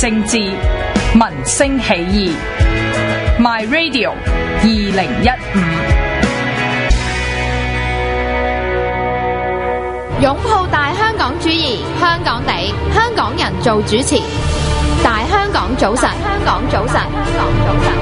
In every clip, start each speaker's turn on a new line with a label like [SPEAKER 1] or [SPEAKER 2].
[SPEAKER 1] 政治，民聲起義。My Radio 2015。
[SPEAKER 2] 擁抱大香港主義，香港地，香港人做主持。大香港早晨，香港早晨，香港早晨。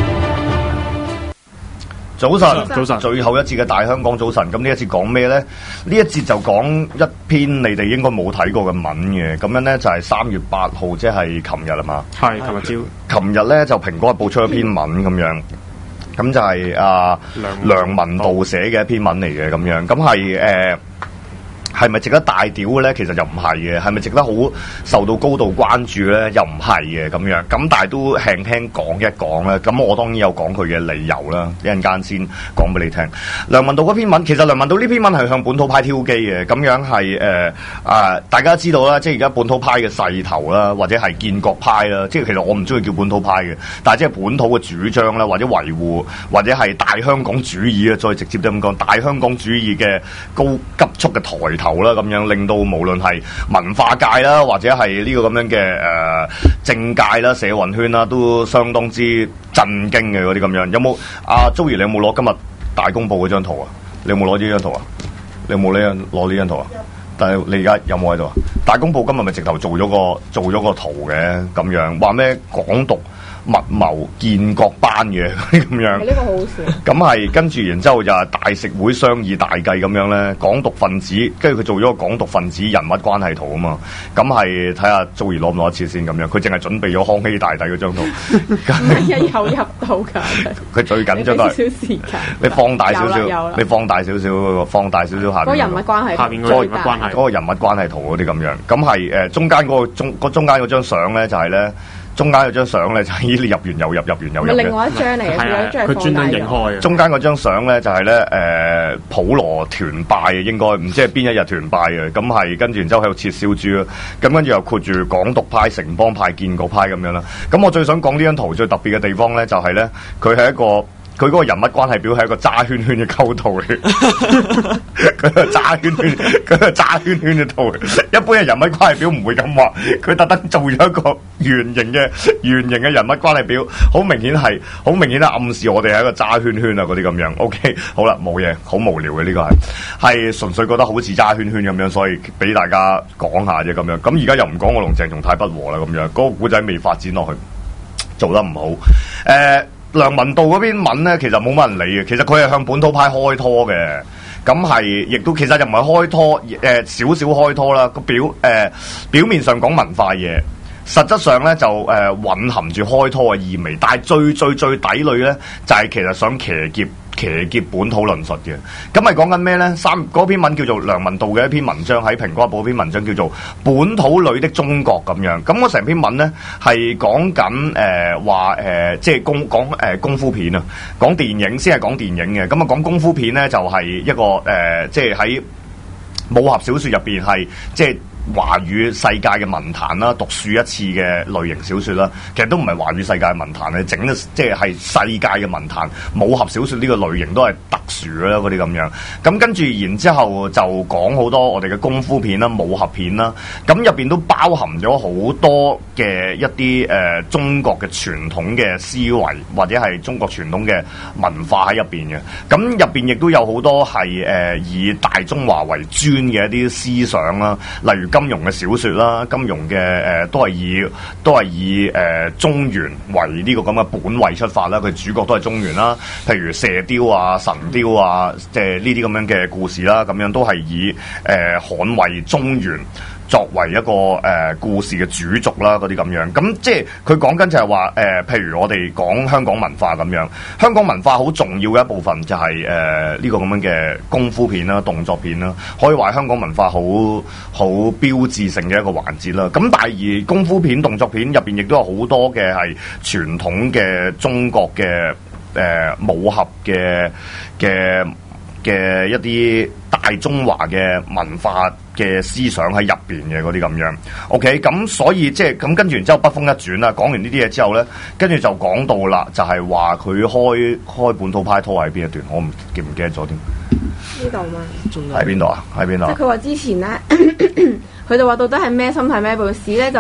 [SPEAKER 3] 早晨，最後一節嘅大香港早晨，咁呢一節講咩呢？呢一節就講一篇你哋應該冇睇過嘅文嘅，咁樣呢，就係3月8號，即係琴日啊嘛。
[SPEAKER 4] 係琴日朝。
[SPEAKER 3] 琴日呢，就蘋果日報出一篇文咁樣，咁就係梁文道寫嘅一篇文嚟嘅咁樣，咁係咪值得大屌嘅咧？其實又唔係嘅，係咪值得好受到高度關注咧？又唔係嘅咁樣。咁但係都輕輕講一講啦。咁我當然有講佢嘅理由啦，一陣間先講俾你聽。梁文道嗰篇文，其實梁文道呢篇文係向本土派挑機嘅，咁樣係大家知道啦，即係而家本土派嘅勢頭啦，或者係建國派啦，即係其實我唔中意叫本土派嘅，但係即係本土嘅主張啦，或者維護，或者係大香港主義啊，再直接啲咁講，大香港主義嘅急速嘅抬頭啦，咁樣令到無論係文化界啦，或者係呢個咁樣嘅政界啦、社運圈啦，都相當之震驚嘅嗰啲咁樣。有冇Joey？你有冇攞今日大公報嗰張圖啊？你有冇攞呢張圖啊？你有冇攞呢張圖啊？但係你而家有冇喺度啊？大公報今日咪直頭做咗個圖嘅咁樣，話咩港獨密謀建國班嘅咁樣，
[SPEAKER 5] 呢個好好笑。
[SPEAKER 3] 咁係跟住，然之後就係大食會商議大計咁樣咧，港獨分子，跟住佢做咗個港獨分子人物關係圖啊嘛。咁係睇下Joey攞唔攞一次先咁樣。佢淨係準備咗康熙大帝嗰張圖，
[SPEAKER 5] 有入到㗎。
[SPEAKER 3] 佢最緊張都係
[SPEAKER 5] 少時間。
[SPEAKER 3] 你放大少少，你放大少少，放大少少下邊。
[SPEAKER 5] 嗰個人物關係，
[SPEAKER 4] 下邊嗰個人物關係，
[SPEAKER 3] 嗰個人物關係圖嗰啲咁樣。咁係中間中間嗰張相咧，就係咧。中間嗰張相咧就係你入完又入，入完又入嘅。
[SPEAKER 5] 另外一張嚟嘅，
[SPEAKER 4] 佢專登影開嘅。
[SPEAKER 3] 中間嗰張相咧就係咧普羅團拜嘅，應該唔知係邊一日團拜嘅。咁係跟住然之後喺度切燒豬啦。咁跟住又括住港獨派、城邦派、建國派咁樣啦。咁我最想講呢張圖最特別嘅地方咧，就係咧佢係一個。佢嗰個人物關係表係一個揸圈圈嘅構圖嚟，佢個揸圈圈，佢個揸圈圈嘅圖。一般嘅人物關係表唔會咁畫，佢特登做咗一個圓形嘅人物關係表，好明顯係暗示我哋係一個揸圈圈啊嗰啲咁樣。OK， 好啦，冇嘢，好無聊嘅呢個係純粹覺得好似揸圈圈咁樣，所以俾大家講下啫咁樣。咁而家又唔講我同鄭松泰不和啦咁樣，嗰個古仔未發展落去，做得唔好。梁文道嗰篇文咧，其實冇乜人理嘅。其實佢係向本土派開拖嘅，咁係亦都其實又唔係開拖，少少開拖啦。個表面上講文化嘢，實質上咧就蘊含住開拖嘅意味。但係最底裏咧，就係其實想騎劫本土論述嘅。咁係講緊咩咧？嗰篇文叫做梁文道嘅一篇文章，喺蘋果日報篇文章叫做《本土裏的中國》咁樣。咁我成篇文咧係講緊話即係講功夫片啊，講電影先係講電影嘅。咁啊講功夫片咧就係一個即係喺武俠小說入邊係即係華語世界嘅文壇啦，獨樹一幟嘅類型小說啦，其實都唔係華語世界嘅文壇，你整得即係世界嘅文壇武俠小說呢個類型都係特殊啦，嗰啲咁樣。咁跟住然之後就講好多我哋嘅功夫片啦、武俠片啦，咁入邊都包含咗好多嘅一啲中國嘅傳統嘅思維或者係中國傳統嘅文化喺入邊嘅。咁入邊亦都有好多係以大中華為尊嘅一啲思想啦，例如金庸嘅小說啦，金庸嘅都係以中原為呢個咁嘅本位出發啦，佢主角都係中原啦，譬如射雕啊、神雕啊，即係呢啲咁樣嘅故事啦，咁樣都係以捍衛中原作為一個故事嘅主軸啦，嗰啲咁樣。咁即係佢講緊就係話譬如我哋講香港文化咁樣，香港文化好重要嘅一部分就係呢個咁樣嘅功夫片啦、動作片啦，可以話香港文化好標誌性嘅一個環節啦。咁但係而功夫片、動作片入邊亦都有好多嘅係傳統嘅中國嘅武俠嘅一啲大中華嘅文化嘅思想喺入邊嘅嗰啲咁樣 ，OK， 咁所以即係咁跟住然之後北風一轉啦，講完呢啲嘢之後咧，跟住就講到啦，就係話佢開本土派拖喺邊一段，我唔記得咗添。
[SPEAKER 5] 呢度嘛？
[SPEAKER 3] 喺邊度啊？喺邊度？
[SPEAKER 5] 即係佢話之前咧，佢就話到底係咩心態咩？部史咧就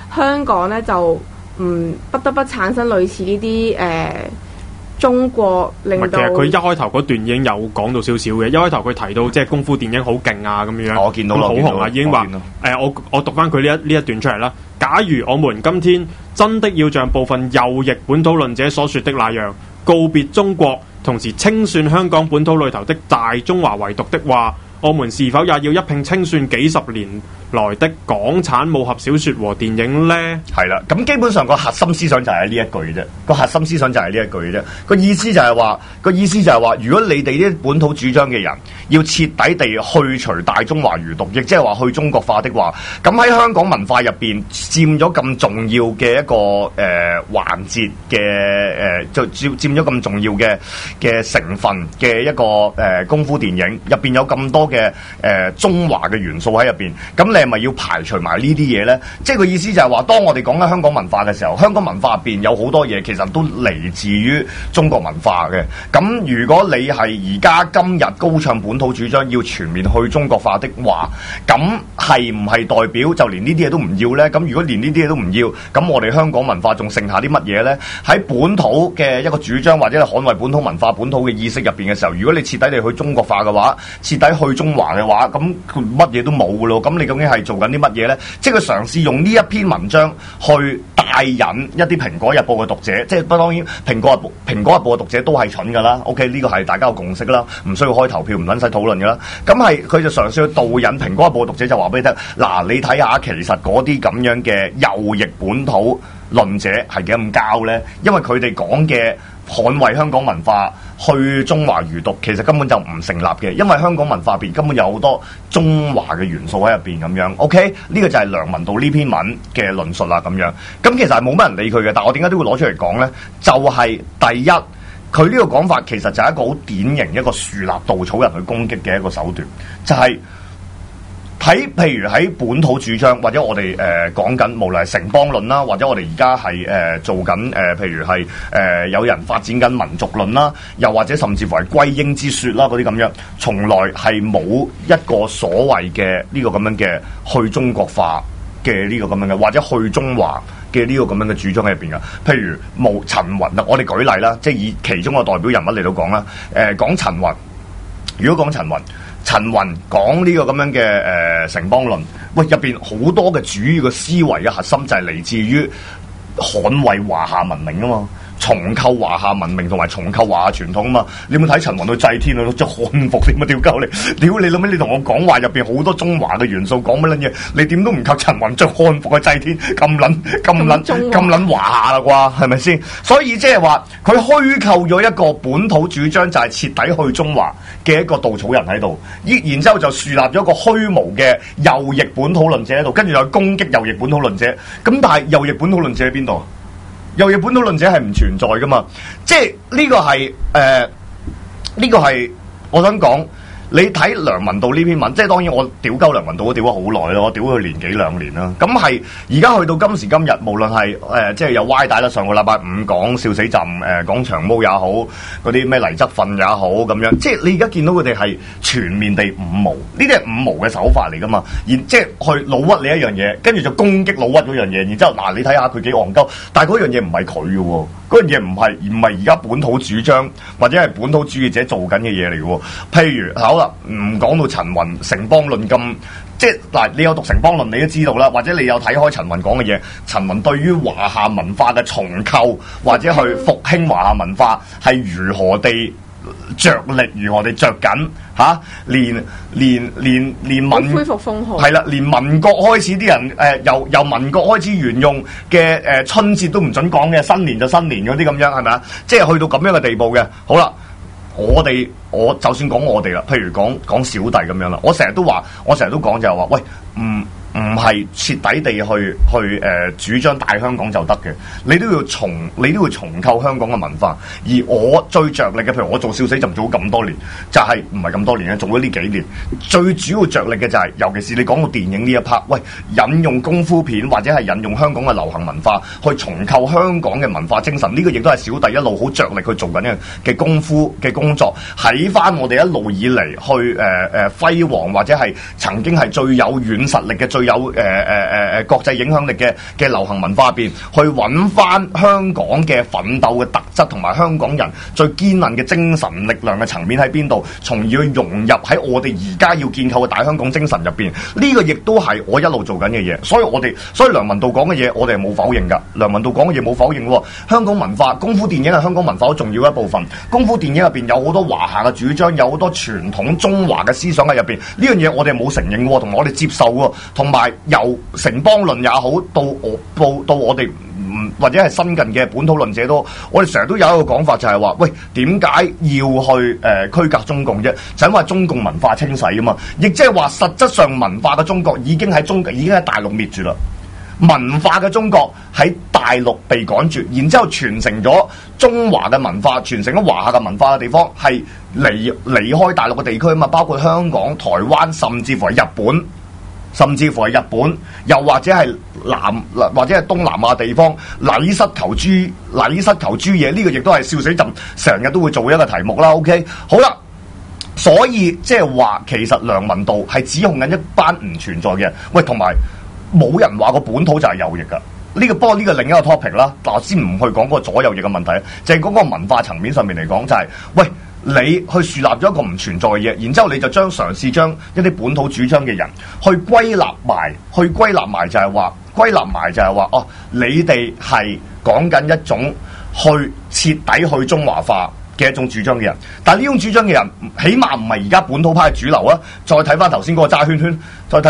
[SPEAKER 5] 香港咧就不得不產生類似呢啲中國令到。
[SPEAKER 4] 其實佢一開頭嗰段已經有講到少少嘅，一開頭佢提到即係功夫電影好勁啊咁樣，
[SPEAKER 3] 我見到
[SPEAKER 4] 好紅啊，已經話我讀翻佢呢一段出嚟啦。假如我們今天真的要像部分右翼本土論者所說的那樣，告別中國，同時清算香港本土裏頭的大中華遺毒的話，我們是否也要一併清算幾十年來的港產武俠小說和電影呢？
[SPEAKER 3] 係啦，咁基本上個核心思想就係呢一句啫。個核心思想就係呢一句啫。個意思就係話，如果你哋啲本土主張嘅人要徹底地去除大中華餘毒，亦即係話去中國化的話，咁喺香港文化入邊佔咗咁重要嘅一個環節嘅就佔咗咁重要嘅成分嘅一個功夫電影入邊有咁多嘅中華嘅元素喺入邊，咁你係咪要排除埋呢啲嘢呢？即係個意思就係話，當我哋講緊香港文化嘅時候，香港文化入邊有好多嘢其實都嚟自於中國文化嘅。咁如果你係而家今日高唱本土主張要全面去中國化的話，咁係唔係代表就連呢啲嘢都唔要呢？咁如果連呢啲嘢都唔要，咁我哋香港文化仲剩下啲乜嘢呢？喺本土嘅一個主張或者係捍衛本土文化、本土嘅意識入邊嘅時候，如果你徹底地去中國化嘅話，徹底去中華嘅話，咁乜嘢都冇㗎咯。咁你究竟係做緊啲乜嘢呢？即係佢嘗試用呢一篇文章去帶引一啲蘋果日報嘅讀者，即係當然蘋果日報嘅讀者都係蠢㗎啦。OK， 呢個係大家嘅共識啦，唔需要開投票，唔撚使討論㗎啦。咁係佢就嘗試去導引蘋果日報嘅讀者，就話俾你聽，嗱，你睇下其實嗰啲咁樣嘅右翼本土論者係幾咁膠呢？因為佢哋講嘅捍衛香港文化、去中華餘毒，其實根本就唔成立嘅，因為香港文化入邊根本有好多中華嘅元素喺入邊咁樣。OK， 呢個就係梁文道呢篇文嘅論述啦咁樣。咁其實係冇乜人理佢嘅，但係我點解都會攞出嚟講呢？就係第一，佢呢個講法其實就係一個好典型一個樹立稻草人去攻擊嘅一個手段，就係譬如喺本土主張，或者我哋講緊，無論係城邦論啦，或者我哋而家係做緊譬如係有人發展緊民族論啦，又或者甚至乎係歸英之說啦嗰啲咁樣，從來係冇一個所謂嘅呢個咁樣嘅去中國化嘅呢個咁樣嘅，或者去中華嘅呢個咁樣嘅主張喺入邊噶。譬如陳雲，我哋舉例啦，即係以其中個代表人物嚟到講啦，講陳雲，如果講陳雲講呢個咁樣嘅城邦論，喂，入邊好多嘅主要嘅思維嘅核心就係嚟自於捍衛華夏文明啊嘛，重構華夏文明同埋重構華夏傳統啊嘛。你有冇睇陳雲去祭天啊？即係漢服點啊？屌鳩你！屌你老味！你同我講話入邊好多中華嘅元素，講乜撚嘢？你點都唔及陳雲着漢服去祭天咁撚華夏啦啩？係咪先？所以即係話佢虛構咗一個本土主張，就係徹底去中華嘅一個稻草人喺度，然之後就樹立咗一個虛無嘅右翼本土論者喺度，跟住就攻擊右翼本土論者。咁但係右翼本土論者喺邊度？右翼本土論者係唔存在噶嘛？即係呢個係我想講。你睇梁文道呢篇文，即係當然我屌鳩梁文道都屌咗好耐咯，我屌佢年幾兩年啦。咁係而家去到今時今日，無論係即係有歪帶啦，上個禮拜五講笑死朕，講長毛也好，嗰啲咩黎則奮也好咁樣，即係你而家見到佢哋係全面地五毛，呢啲係五毛嘅手法嚟噶嘛？即係去老屈你一樣嘢，跟住就攻擊老屈嗰樣嘢，然之後嗱你睇下佢幾戇鳩，但係嗰樣嘢唔係佢嘅喎。嗰樣嘢唔係而家本土主張或者係本土主義者做緊嘅嘢嚟嘅喎。譬如好啦，唔講到陳雲城邦論咁，即係嗱，你有讀城邦論你都知道啦，或者你有睇開陳雲講嘅嘢，陳雲對於華夏文化嘅重構或者去復興華夏文化係如何地着力，如何地着緊嚇，連民
[SPEAKER 5] 恢復封號
[SPEAKER 3] 係啦，連民國開始啲人由民國開始沿用嘅春節都唔準講嘅，新年就新年嗰啲咁樣係咪啊？即係去到咁樣嘅地步嘅。好啦，我就算講我哋啦，譬如講小弟咁樣啦，我成日都講就係話，喂，唔係徹底地去主張大香港就得嘅，你都要重構香港嘅文化。而我最着力嘅，譬如我做笑死朕做咗咁多年，就係唔係咁多年咧，做咗呢幾年，最主要着力嘅就係，尤其是你講到電影呢一 part， 喂，引用功夫片或者係引用香港嘅流行文化去重構香港嘅文化精神，呢個亦都係小弟一路好着力去做緊嘅功夫嘅工作，喺翻我哋一路以嚟去輝煌或者係曾經係最有軟實力嘅最有國際影響力嘅流行文化入邊，去揾翻香港嘅奮鬥嘅特質同埋香港人最堅韌嘅精神力量嘅層面喺邊度，從而去融入喺我哋而家要建構嘅大香港精神入邊。呢個亦都係我一路做緊嘅嘢，所以梁文道講嘅嘢，我哋係冇否認㗎。梁文道講嘅嘢冇否認喎。香港文化，功夫電影係香港文化好重要一部分。功夫電影入邊有好多華夏嘅主張，有好多傳統中華嘅思想喺入邊。呢樣嘢我哋冇承認喎，同埋我哋接受喎。同埋由城邦論也好，到我哋或者係新近嘅本土論者都，我哋成日都有一個講法就係話，喂，點解要去區隔中共啫？就因為中共文化清洗啊嘛，亦即係話實質上文化嘅中國已經喺大陸滅絕啦。文化嘅中國喺大陸被趕絕，然之後傳承咗中華嘅文化，傳承咗華夏嘅文化嘅地方係離開大陸嘅地區啊嘛，包括香港、台灣，甚至乎係日本，又或者係或者係東南亞地方，禮失求諸野，呢個亦都係笑死朕成日都會做一個題目啦。OK， 好啦，所以即係話其實梁文道係指控緊一班唔存在嘅人，喂，同埋冇人話個本土就係右翼噶。不過呢個另一個 topic 啦，但我先唔去講嗰個左右翼嘅問題，就係嗰個文化層面上面嚟講，就係喂，你去樹立咗一個唔存在嘅嘢，然之後你就嘗試將一啲本土主張嘅人去歸納埋就係話哦，你哋係講緊一種去徹底去中華化嘅一種主張嘅人，但係呢種主張嘅人起碼唔係而家本土派嘅主流啊！再睇翻頭先嗰個揸圈圈，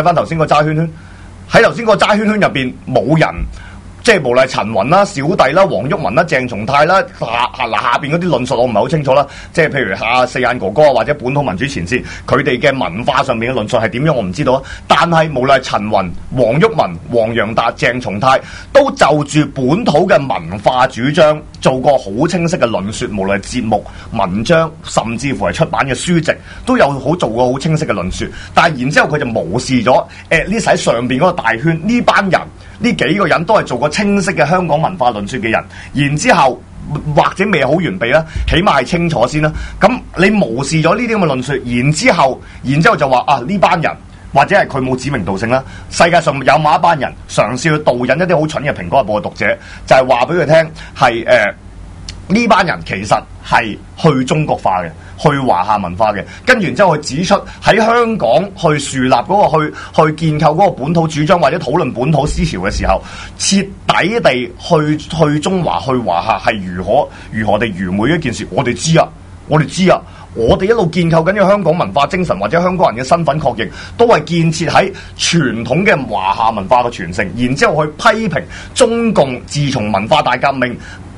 [SPEAKER 3] 喺頭先個揸圈圈入邊冇人，即係無論係陳雲啦、小弟啦、黃毓民啦、鄭松泰啦，下邊嗰啲論述我唔係好清楚啦。即係譬如四眼哥哥或者本土民主前線，佢哋嘅文化上面嘅論述係點樣我唔知道啊。但係無論係陳雲、黃毓民、黃洋達、鄭松泰，都就住本土嘅文化主張做過好清晰嘅論述，無論係節目、文章，甚至乎係出版嘅書籍，都有做過好清晰嘅論述。但係然之後佢就無視咗呢喺上邊嗰個大圈呢班人。呢幾個人都係做過清晰嘅香港文化論述嘅人，然之後或者未好完備啦，起碼係清楚先啦。咁你無視咗呢啲咁嘅論述，然之後就話呢班人或者係佢冇指名道姓啦。世界上有某一班人嘗試去導引一啲好蠢嘅蘋果日報嘅讀者，就係話俾佢聽係呢班人其實係去中國化嘅，去華夏文化嘅，跟住然之後去指出喺香港去樹立嗰個去建構嗰個本土主張或者討論本土思潮嘅時候，徹底地去中華去華夏係如何地愚昧一件事。我哋知啊，我哋一路建構緊嘅香港文化精神或者香港人嘅身份確認，都係建設喺傳統嘅華夏文化嘅傳承，然之後去批評中共自從文化大革命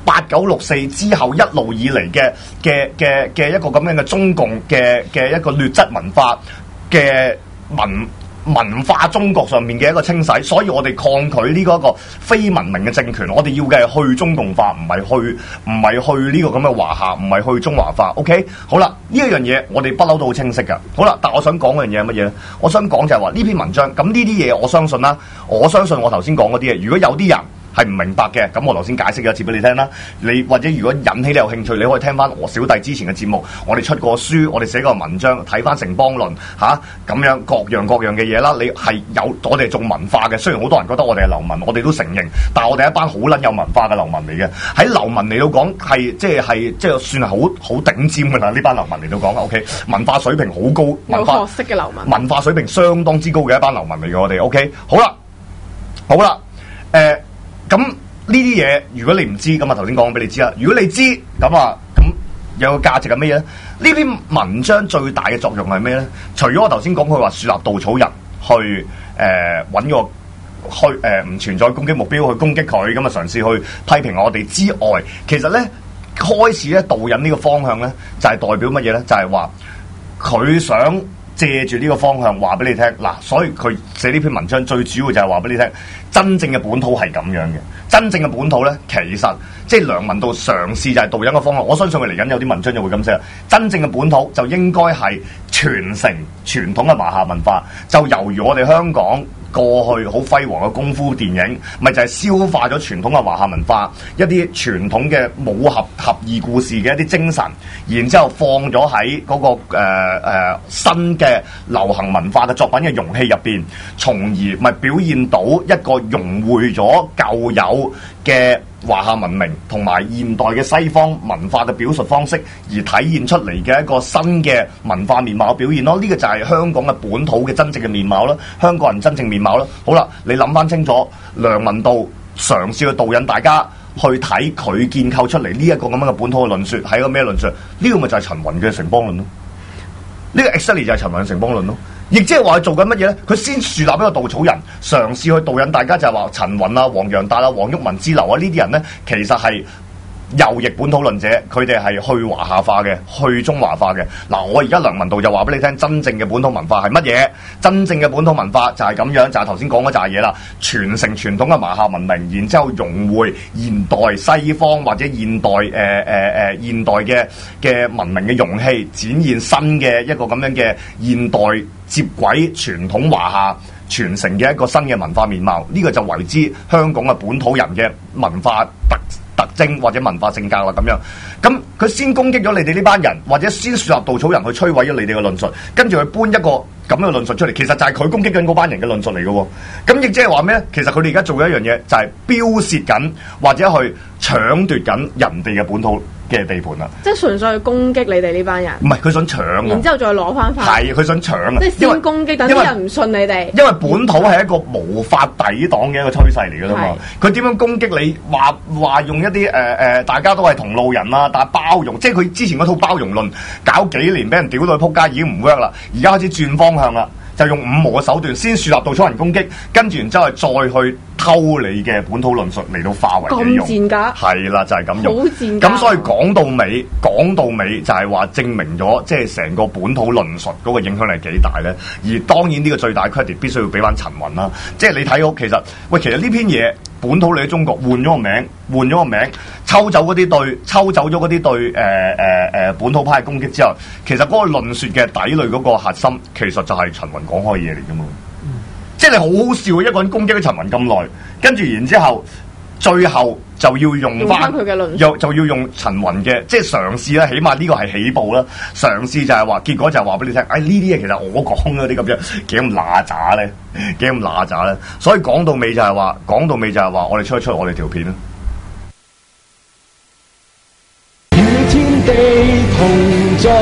[SPEAKER 3] 8964之後一路以嚟嘅一個咁樣嘅中共嘅一個劣質文化嘅文化中國上面嘅一個清洗，所以我哋抗拒呢個一個非文明嘅政權，我哋要嘅係去中共化，唔係去呢個咁嘅華夏，唔係去中華化。OK， 好啦，呢一樣嘢我哋不嬲都好清晰噶。好啦，但我想講嘅樣嘢係乜嘢咧？我想講就係話呢篇文章，咁呢啲嘢我相信啦，我相信我頭先講嗰啲嘢，如果有啲人係唔明白嘅，咁我頭先解釋咗一次俾你聽啦。你或者如果引起你有興趣，你可以聽翻我小弟之前嘅節目，我哋出過書，我哋寫過文章，睇翻城邦論咁樣各樣嘅嘢啦。你係有我哋係做文化嘅，雖然好多人覺得我哋係流民，我哋都承認，但係我哋係一班好撚有文化嘅流民嚟嘅。喺流民嚟到講係即係算係好頂尖㗎啦。呢班流民嚟到講 OK， 文化水平好高，
[SPEAKER 5] 有學識嘅流民，
[SPEAKER 3] 文化水平相當之高嘅一班流民嚟嘅。我哋 OK， 好啦，咁呢啲嘢，如果你唔知，咁啊頭先講俾你知啦。如果你知，咁有個價值係咩嘢咧？呢篇文章最大嘅作用係咩咧？除咗我頭先講佢話樹立稻草人去揾個唔存在攻擊目標去攻擊佢，咁啊嘗試去批評我哋之外，其實咧開始咧導引呢個方向咧，就係代表乜嘢咧？就係話佢想借住呢個方向話俾你聽嗱，所以佢寫呢篇文章最主要就係話俾你聽，真正嘅本土係咁樣嘅。真正嘅本土咧，其實即係梁文道嘗試就係導引個方向。我相信佢嚟緊有啲文章就會咁寫。真正嘅本土就應該係傳承傳統嘅華夏文化，就猶如我哋香港過去好輝煌嘅功夫電影，咪就係消化咗傳統嘅華夏文化一啲傳統嘅武俠俠義故事嘅一啲精神，然之後放咗喺嗰個新嘅流行文化嘅作品嘅容器入邊，從而咪表現到一個融匯咗舊有嘅華夏文明同埋現代嘅西方文化嘅表述方式，而體現出嚟嘅一個新嘅文化面貌嘅表現咯。呢個就係香港嘅本土嘅真正嘅面貌啦，香港人真正面貌啦。好啦，你諗翻清楚，梁文道嘗試去導引大家去睇佢建構出嚟呢一個咁樣嘅本土嘅論述，係一個咩論述？呢個咪就係陳雲嘅城邦論咯。呢個 exactly 就係陳雲嘅城邦論咯。亦即係話佢做緊乜嘢咧？佢先樹立一個稻草人，嘗試去導引大家就係話陳雲啊、黃洋達啊、黃毓民之流啊呢啲人咧，其實係右翼本土論者，佢哋係去華夏化嘅，去中華化嘅。嗱，我而家梁文道就話俾你聽，真正嘅本土文化係乜嘢？真正嘅本土文化就係咁樣，就係頭先講嗰扎嘢啦，傳承傳統嘅華夏文明，然之後融匯現代西方或者現代現代嘅文明嘅容器，展現新嘅一個咁樣嘅現代接軌傳統華夏傳承嘅一個新嘅文化面貌。呢個就為之香港嘅本土人嘅文化特徵或者文化性格啦，咁樣，咁佢先攻擊咗你哋呢班人，或者先樹立稻草人去摧毀咗你哋嘅論述，跟住佢搬一個咁嘅論述出嚟，其實就係佢攻擊緊嗰班人嘅論述嚟嘅喎。咁亦即係話咩咧？其實佢哋而家做嘅一樣嘢，就係標示緊或者去搶奪緊人哋嘅本土嘅地盤啦。
[SPEAKER 5] 即係純粹去攻擊你哋呢班人。
[SPEAKER 3] 唔係，佢想搶啊！
[SPEAKER 5] 然之後再攞翻返。係，
[SPEAKER 3] 佢想搶啊！
[SPEAKER 5] 即係先攻擊，等啲人唔信你哋。因為
[SPEAKER 3] 本土係一個無法抵擋嘅一個趨勢嚟嘅啦嘛。佢點樣攻擊你？話用一啲大家都係同路人啦，但係包容，即係佢之前嗰套包容論搞幾年，俾人屌到去撲街，已經唔 work 啦。而家開始轉方向啦，就用五毛嘅手段，先樹立稻草人攻擊，跟住然之後再去偷你嘅本土論述嚟到化為己用。咁賤格係啦，就係咁用。好賤格。咁所以講到尾就係話證明咗，即係成個本土論述嗰個影響力幾大咧。而當然呢個最大 credit 必須要俾翻陳雲啦。即係你睇到其實呢篇嘢。本土嚟喺中國換咗個名，抽走咗嗰啲對本土派嘅攻擊之後，其實嗰個論説嘅底裏嗰個核心，其實就係陳雲講開嘢嚟㗎嘛。即係你好好笑，一個人攻擊咗陳雲咁耐，跟住然之後，最後就要用翻佢嘅論述，就要用陳雲嘅，即係嘗試啦。起碼呢個係起步啦。嘗試就係話，結果就係話俾你聽，呢啲嘢其實我講嗰啲咁樣幾咁乸渣咧，幾咁乸渣咧。所以講到尾就係話，我哋出我哋條片啦。與天地同在，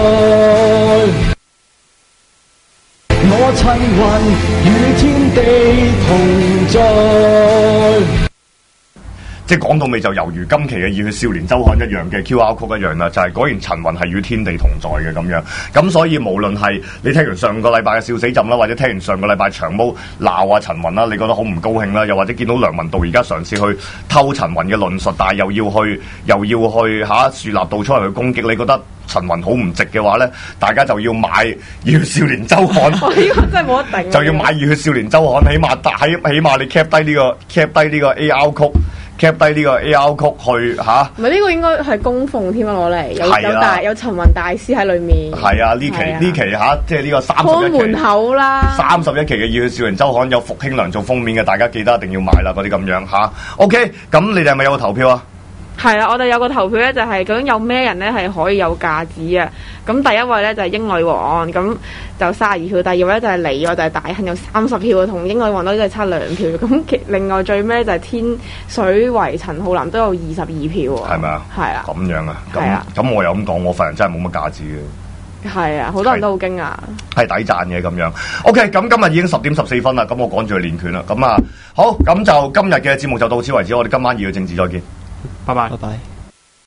[SPEAKER 3] 我陳雲與天地同在。即係講到尾就猶如今期嘅《熱血少年周刊》一樣嘅 QR code 一樣啦，就係果然陳雲係與天地同在嘅咁樣。咁所以無論係你聽完上個禮拜嘅笑死浸啦，或者聽完上個禮拜長毛鬧啊陳雲啦，你覺得好唔高興啦，又或者見到梁文道而家嘗試去偷陳雲嘅論述，但係又要去樹立稻草人去攻擊，你覺得陳雲好唔值嘅話咧，大家就要買《熱血少年周刊》。呢個真係冇得頂。就要買《熱血少年周刊》，起碼你 cap 低呢個 AR 曲。cap 低呢個 AR 曲去嚇，唔係呢個應該係供奉添啊，攞嚟有陳雲大師喺裏面。係啊，呢期嚇，即係呢個31期門口啦。31期嘅《熱血少年周刊》有復興良做封面嘅，大家記得一定要買啦，嗰啲咁樣嚇。OK，咁你哋係咪有個投票啊？係啊，我哋有個投票咧，就係究竟有咩人咧係可以有價值啊？咁第一位咧就係英女王，咁就32票；第二位咧就係你，我就係大亨有30票，同英女王都係差2票。咁另外最尾就係天水圍陳浩南都有22票喎。係咪啊？係啊。咁樣啊？係啊。咁我又咁講，我份人真係冇乜價值嘅。係啊，好多人都好驚訝。係抵讚嘅咁樣。OK，咁今日已經10點14分啦，咁我趕住去練拳啦。咁啊，好，咁就今日嘅節目就到此為止，我哋今晚2個政治再見。拜拜。拜拜。